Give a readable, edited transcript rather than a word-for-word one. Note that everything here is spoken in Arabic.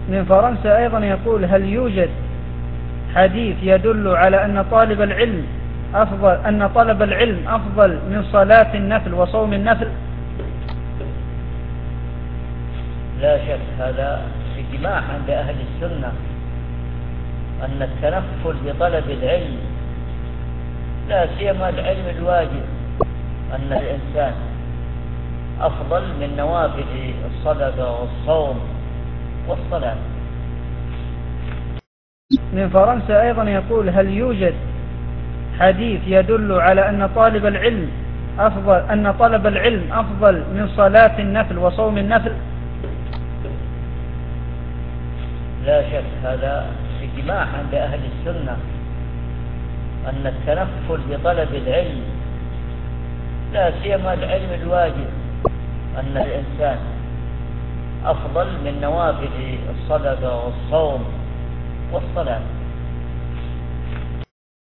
من فرنسا أيضا يقول: هل يوجد حديث يدل على أن طلب العلم أفضل من صلاة النفل وصوم النفل؟ لا شك، هذا اجماع عند أهل السنة أن التنفل بطلب العلم، لا سيما العلم الواجب، أن الإنسان أفضل من نوافل الصدقة والصوم والصلاة. من فرنسا أيضا يقول: هل يوجد حديث يدل على أن طلب العلم أفضل من صلاة النفل وصوم النفل؟ لا شك، هذا اجماع عند أهل السنة أن التنفل بطلب العلم، لا سيما العلم الواجب، أن الإنسان أفضل من نوافل الصدقة والصوم والصلاة.